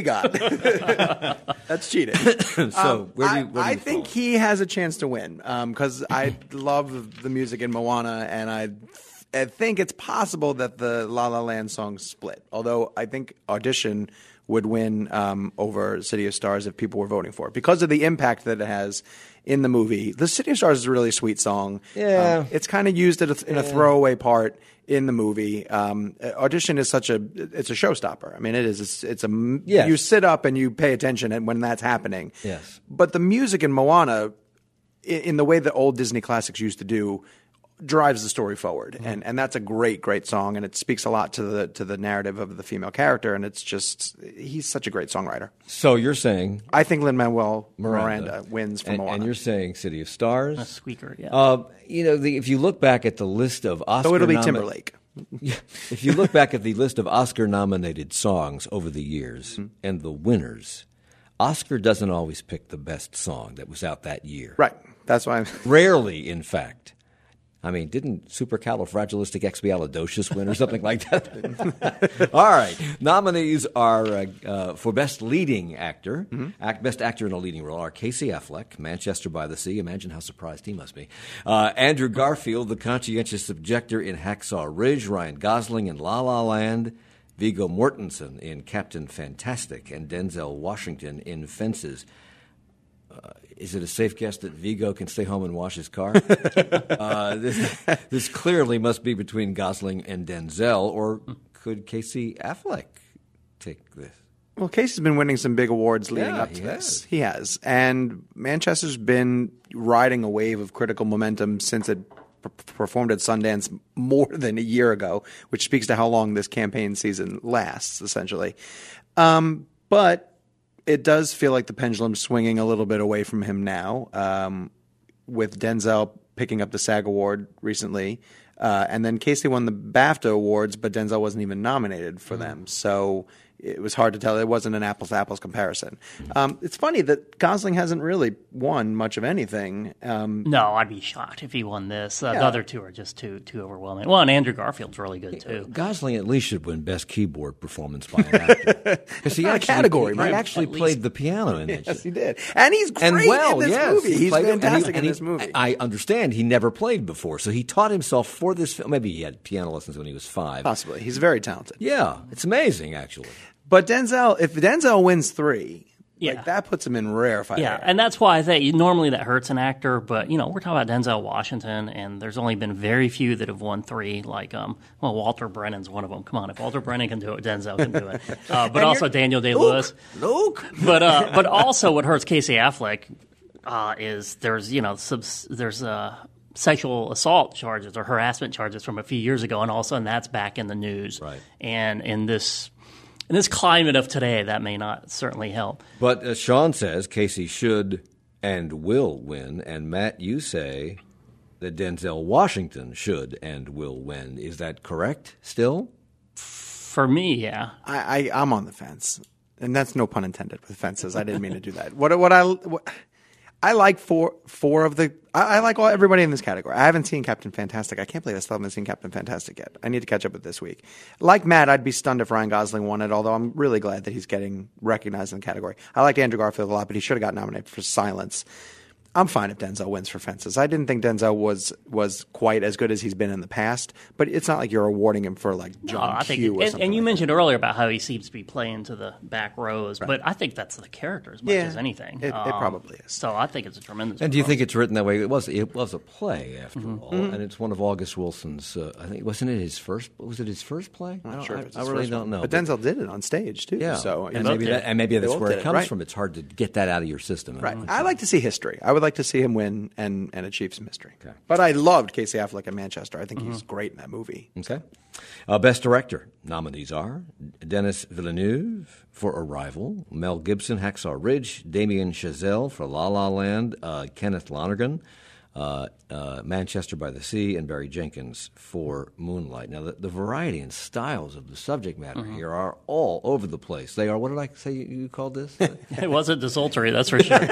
EGOT. That's cheating. So where do you I think he has a chance to win because I love the music in Moana, and I think it's possible that the La La Land song split. Although I think Audition would win over City of Stars if people were voting for it because of the impact that it has in the movie. The City of Stars is a really sweet song. Yeah. It's kind of used in a throwaway part in the movie. Audition is it's a showstopper. I mean, it is. Yes. You sit up and you pay attention when that's happening. Yes. But the music in Moana, in the way that old Disney classics used to do, drives the story forward, and that's a great song, and it speaks a lot to the narrative of the female character, and it's just he's such a great songwriter. So you're saying I think Lin-Manuel Miranda wins for Moana, and you're saying City of Stars, A squeaker, yeah. If you look back at the list of Oscar, so it'll be Timberlake. If you look back at the list of Oscar-nominated songs over the years and the winners, Oscar doesn't always pick the best song that was out that year. Right. That's why. Rarely, in fact. I mean, didn't Supercalifragilisticexpialidocious win or something like that? All right. Nominees are for Best Leading Actor, Best Actor in a Leading Role are Casey Affleck, Manchester by the Sea. Imagine how surprised he must be. Andrew Garfield, the conscientious objector in Hacksaw Ridge. Ryan Gosling in La La Land. Viggo Mortensen in Captain Fantastic. And Denzel Washington in Fences. Is it a safe guess that Viggo can stay home and wash his car? This clearly must be between Gosling and Denzel, or could Casey Affleck take this? Well, Casey's been winning some big awards leading up to this. He has. And Manchester's been riding a wave of critical momentum since it performed at Sundance more than a year ago, which speaks to how long this campaign season lasts, essentially. But it does feel like the pendulum's swinging a little bit away from him now, with Denzel picking up the SAG Award recently. And then Casey won the BAFTA Awards, but Denzel wasn't even nominated for them. So it was hard to tell. It wasn't an apples-to-apples comparison. It's funny that Gosling hasn't really won much of anything. No, I'd be shocked if he won this. The other two are just too overwhelming. Well, and Andrew Garfield's really good, too. Gosling at least should win Best Keyboard Performance by an Actor. Because he actually played the piano in it. Yes, he did. And he's great in this movie. He's fantastic in this movie. I understand he never played before, so he taught himself for this film. Maybe he had piano lessons when he was 5. Possibly. He's very talented. Yeah, it's amazing, actually. But Denzel, if Denzel wins 3, Yeah. like that puts him in rarefied Yeah, air. and that's why I think normally that hurts an actor, but we're talking about Denzel Washington, and there's only been very few that have won 3. Like, Walter Brennan's one of them. Come on, if Walter Brennan can do it, Denzel can do it. But also Daniel Day-Lewis. Luke. But also what hurts Casey Affleck is there's sexual assault charges or harassment charges from a few years ago, and all of a sudden that's back in the news. Right. And in this climate of today, that may not certainly help. But as Sean says, Casey should and will win. And Matt, you say that Denzel Washington should and will win. Is that correct still? For me, yeah. I'm on the fence. And that's no pun intended with fences. I didn't mean to do that. I like four of the. I like everybody in this category. I haven't seen Captain Fantastic. I can't believe I still haven't seen Captain Fantastic yet. I need to catch up with this week. Like Matt, I'd be stunned if Ryan Gosling won it. Although I'm really glad that he's getting recognized in the category. I like Andrew Garfield a lot, but he should have got nominated for Silence. I'm fine if Denzel wins for Fences. I didn't think Denzel was quite as good as he's been in the past, but it's not like you're awarding him for like John Q or something. And you like mentioned earlier about how he seems to be playing to the back rows, but I think that's the character as much as anything. It probably is. So I think it's a tremendous. And do you think it's written that way? It was a play after all, and it's one of August Wilson's. I think wasn't it his first? Was it his first play? I'm not sure if it's I his really first don't one. know. But Denzel did it on stage too. Yeah, So and maybe that's where it comes from. It's hard to get that out of your system. Right. I like to see history. I would like to see him win and achieve some history. Okay. But I loved Casey Affleck in Manchester. I think he's great in that movie. Okay. Best Director nominees are Denis Villeneuve for Arrival, Mel Gibson, Hacksaw Ridge, Damien Chazelle for La La Land, Kenneth Lonergan, Manchester by the Sea, and Barry Jenkins for Moonlight. Now, the variety and styles of the subject matter here are all over the place. They are, what did I say you called this? It wasn't desultory, that's for sure.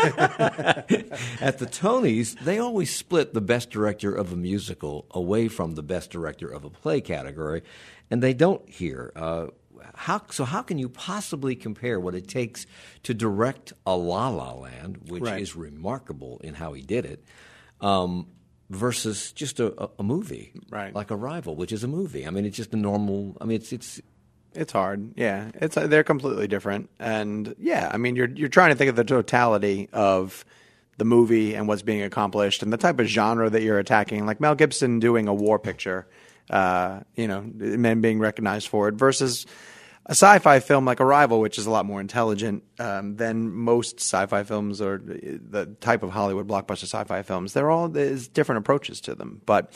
At the Tonys, they always split the Best Director of a Musical away from the Best Director of a Play category, and they don't here. How can you possibly compare what it takes to direct a La La Land, which is remarkable in how he did it, versus just a movie, like Arrival, which is a movie? I mean, it's just a normal. I mean, it's hard. Yeah, they're completely different, and I mean, you're trying to think of the totality of the movie and what's being accomplished and the type of genre that you're attacking. Like Mel Gibson doing a war picture, men being recognized for it, versus a sci-fi film like Arrival, which is a lot more intelligent than most sci-fi films or the type of Hollywood blockbuster sci-fi films. There's different approaches to them. But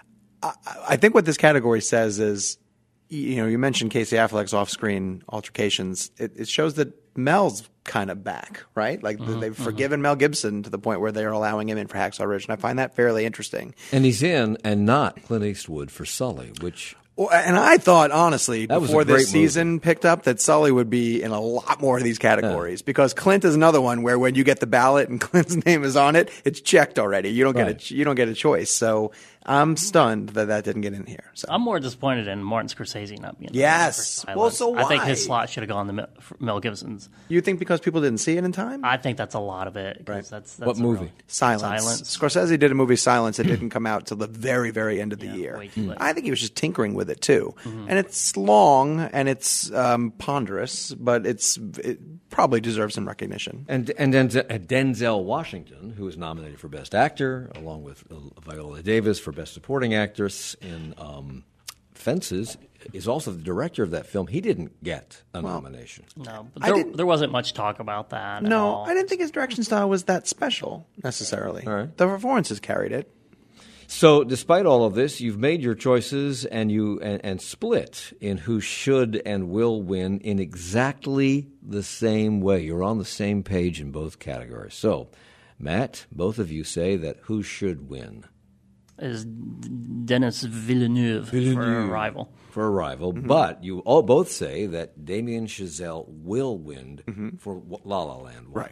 I think what this category says is, you mentioned Casey Affleck's off-screen altercations. It shows that Mel's kind of back, right? Like they've forgiven Mel Gibson to the point where they're allowing him in for Hacksaw Ridge, and I find that fairly interesting. And he's in, and not Clint Eastwood for Sully, which... And I thought, honestly, before this season movie picked up, that Sully would be in a lot more of these categories because Clint is another one where when you get the ballot and Clint's name is on it, it's checked already. You don't get a choice. So I'm stunned that didn't get in here. So. I'm more disappointed in Martin Scorsese not being. Yes. Well, so why? I think his slot should have gone to Mel Gibson's. You think because people didn't see it in time? I think that's a lot of it. Right. That's what movie? Silence. Scorsese did a movie, Silence. It didn't come out till the very, very end of the year. Way too late. I think he was just tinkering with it too. And it's long and it's ponderous, but it probably deserves some recognition. And Denzel Washington, who is nominated for Best Actor, along with Viola Davis for Best Supporting Actress in Fences, is also the director of that film. He didn't get a nomination. No, but there wasn't much talk about that. No, at all. I didn't think his direction style was that special necessarily. All right. The performances carried it. So, despite all of this, you've made your choices and split in who should and will win in exactly the same way. You're on the same page in both categories. So, Matt, both of you say that who should win? Is Denis Villeneuve. For Arrival. For Arrival, but you all both say that Damien Chazelle will win for La La Land. Why? Right.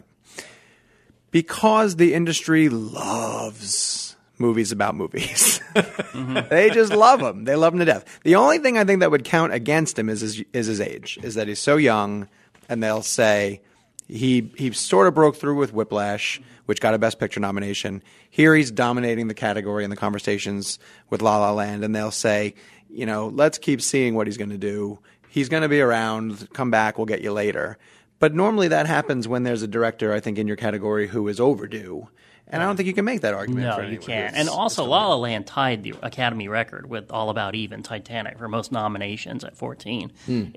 Because the industry loves movies about movies. They just love him. They love him to death. The only thing I think that would count against him is his age, is that he's so young, and they'll say he sort of broke through with Whiplash, which got a Best Picture nomination. Here he's dominating the category in the conversations with La La Land, and they'll say, let's keep seeing what he's going to do. He's going to be around. Come back. We'll get you later. But normally that happens when there's a director, I think, in your category who is overdue. And I don't think you can make that argument. No, for you anyone. can't. And also, La La Land tied the Academy record with All About Eve and Titanic for most nominations at 14.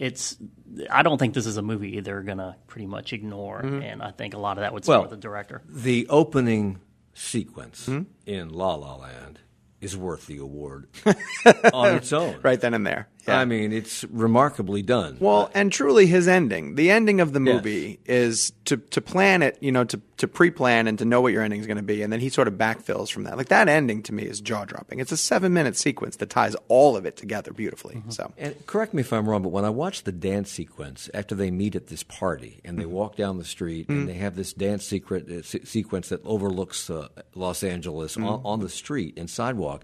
I don't think this is a movie they're going to pretty much ignore, and I think a lot of that would start with the director. The opening sequence in La La Land is worth the award on its own. Right then and there. Yeah. I mean, it's remarkably done. Well, and truly his ending. The ending of the movie is to plan it, to pre-plan and to know what your ending is going to be, and then he sort of backfills from that. Like, that ending to me is jaw-dropping. It's a 7-minute sequence that ties all of it together beautifully. So, And correct me if I'm wrong, but when I watch the dance sequence after they meet at this party and they walk down the street and they have this dance sequence that overlooks Los Angeles on the street and sidewalk,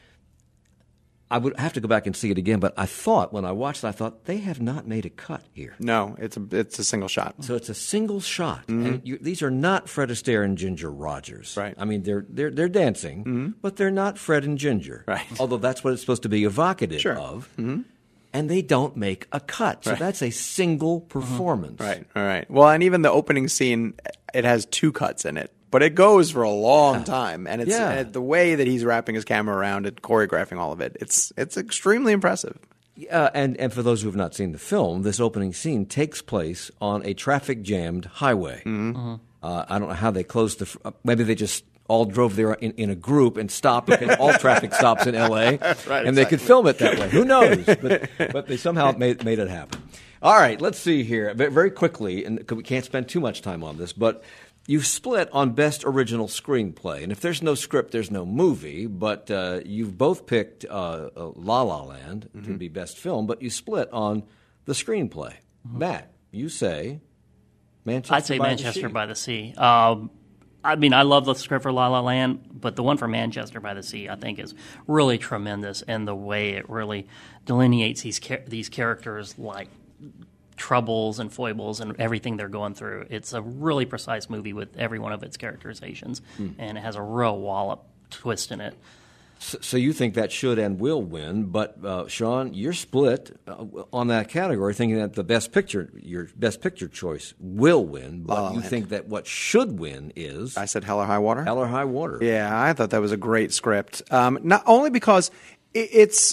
I would have to go back and see it again, but I thought, when I watched it, I thought, they have not made a cut here. no, it's a single shot. So it's a single shot. And these are not Fred Astaire and Ginger Rogers. Right. I mean, they're dancing, but they're not Fred and Ginger. Right. Although that's what it's supposed to be evocative of. And they don't make a cut. So that's a single performance. Right, all right. Well, and even the opening scene, it has 2 cuts in it. But it goes for a long time, and it's the way that he's wrapping his camera around it, choreographing all of it. It's extremely impressive. And for those who have not seen the film, this opening scene takes place on a traffic-jammed highway. I don't know how they closed maybe they just all drove there in a group and stopped because all traffic stops in L.A. They could film it that way. Who knows? But they somehow made it happen. All right, let's see here. Very quickly, and we can't spend too much time on this, but you've split on Best Original Screenplay. And if there's no script, there's no movie. But you've both picked La La Land to be Best Film, but you split on the screenplay. Matt, you say Manchester I'd say by Manchester the Sea. by the Sea. I mean, I love the script for La La Land, but the one for Manchester by the Sea, I think, is really tremendous in the way it really delineates these characters' like troubles and foibles and everything they're going through. It's a really precise movie with every one of its characterizations, and it has a real wallop twist in it. So you think that should and will win, but Sean, you're split on that category, thinking that your Best Picture choice will win, but you think that what should win is... I said Hell or High Water? Hell or High Water. Yeah, I thought that was a great script. Not only because it's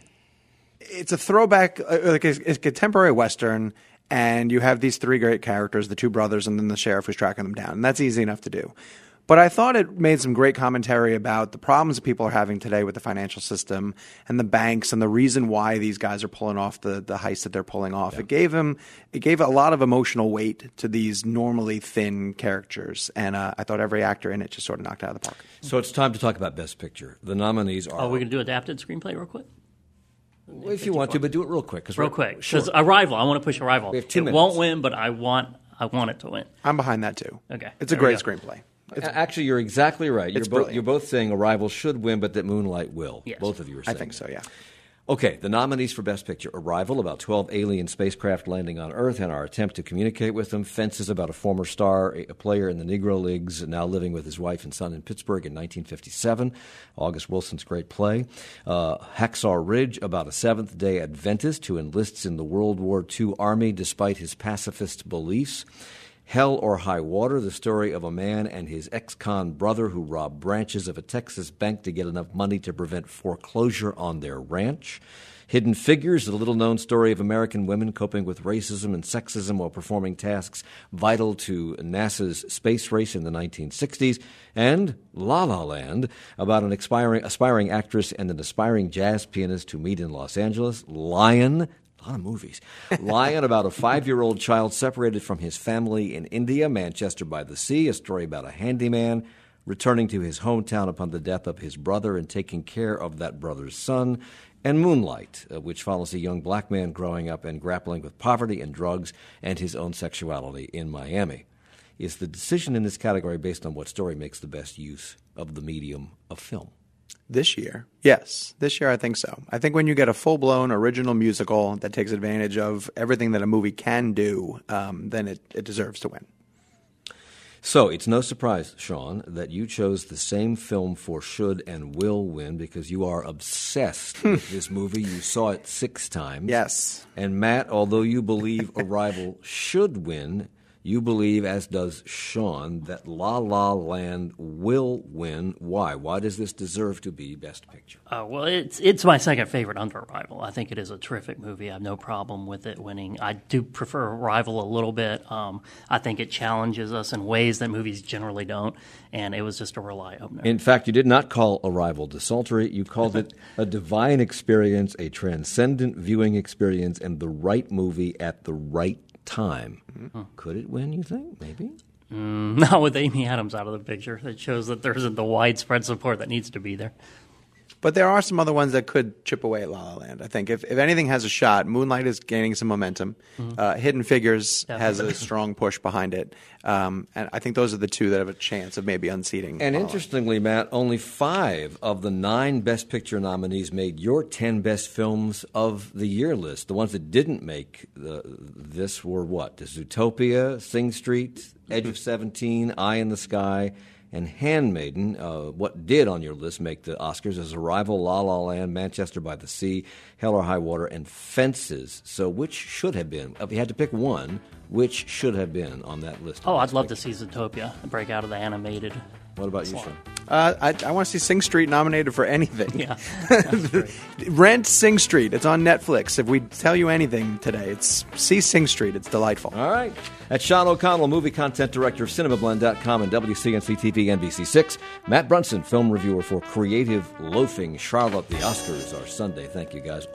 a throwback, like a contemporary Western, and you have these 3 great characters, the 2 brothers and then the sheriff who's tracking them down, and that's easy enough to do. But I thought it made some great commentary about the problems that people are having today with the financial system and the banks and the reason why these guys are pulling off the heist that they're pulling off. Yeah. It gave a lot of emotional weight to these normally thin characters, and I thought every actor in it just sort of knocked it out of the park. So it's time to talk about Best Picture. The nominees are... Oh, we're going to do adapted screenplay real quick? Well, if you want to, but do it real quick. Real quick. Sure. Because Arrival, I want to push Arrival. We have 2 minutes. It won't win, but I want it to win. I'm behind that too. Okay. It's a There we great go. screenplay. Actually, you're exactly right. It's brilliant. You're both saying Arrival should win, but that Moonlight will. Yes. Both of you are saying I think so, yeah. Okay, the nominees for Best Picture: Arrival, about 12 alien spacecraft landing on Earth and our attempt to communicate with them. Fences, about a former star, a player in the Negro Leagues, now living with his wife and son in Pittsburgh in 1957. August Wilson's great play. Hacksaw Ridge, about a Seventh-day Adventist who enlists in the World War II Army despite his pacifist beliefs. Hell or High Water, the story of a man and his ex-con brother who robbed branches of a Texas bank to get enough money to prevent foreclosure on their ranch. Hidden Figures, the little-known story of American women coping with racism and sexism while performing tasks vital to NASA's space race in the 1960s. And La La Land, about an aspiring actress and an aspiring jazz pianist who meet in Los Angeles. Lion, a lot of movies. Lion, about a 5-year-old child separated from his family in India. Manchester by the Sea, a story about a handyman returning to his hometown upon the death of his brother and taking care of that brother's son. And Moonlight, which follows a young black man growing up and grappling with poverty and drugs and his own sexuality in Miami. Is the decision in this category based on what story makes the best use of the medium of film? This year, yes. This year, I think so. I think when you get a full-blown original musical that takes advantage of everything that a movie can do, then it deserves to win. So it's no surprise, Sean, that you chose the same film for should and will win because you are obsessed with this movie. You saw it 6 times. Yes. And Matt, although you believe Arrival should win, you believe, as does Sean, that La La Land will win. Why? Why does this deserve to be Best Picture? Well, it's my second favorite under Arrival. I think it is a terrific movie. I have no problem with it winning. I do prefer Arrival a little bit. I think it challenges us in ways that movies generally don't, and it was just a real eye-opener. In fact, you did not call Arrival desultory. You called it a divine experience, a transcendent viewing experience, and the right movie at the right time. Mm-hmm. Could it win, you think? Maybe? Not with Amy Adams out of the picture. It shows that there isn't the widespread support that needs to be there. But there are some other ones that could chip away at La La Land. I think if anything has a shot, Moonlight is gaining some momentum. Mm-hmm. Hidden Figures has a strong push behind it. And I think those are the two that have a chance of maybe unseating. And interestingly, Matt, only 5 of the 9 Best Picture nominees made your 10 best films of the year list. The ones that didn't make this were what? Zootopia, Sing Street, Edge of 17, Eye in the Sky, and Handmaiden. What did on your list make the Oscars is Arrival, La La Land, Manchester by the Sea, Hell or High Water, and Fences. So which should have been, if you had to pick one, which should have been on that list? Oh, I'd love to see Zootopia break out of the animated. What about you, Sean? I want to see Sing Street nominated for anything. Yeah. Rent Sing Street. It's on Netflix. If we tell you anything today, it's see Sing Street. It's delightful. All right. That's Sean O'Connell, movie content director of CinemaBlend.com and WCNC-TV NBC6. Matt Brunson, film reviewer for Creative Loafing. Charlotte, the Oscars are Sunday. Thank you, guys.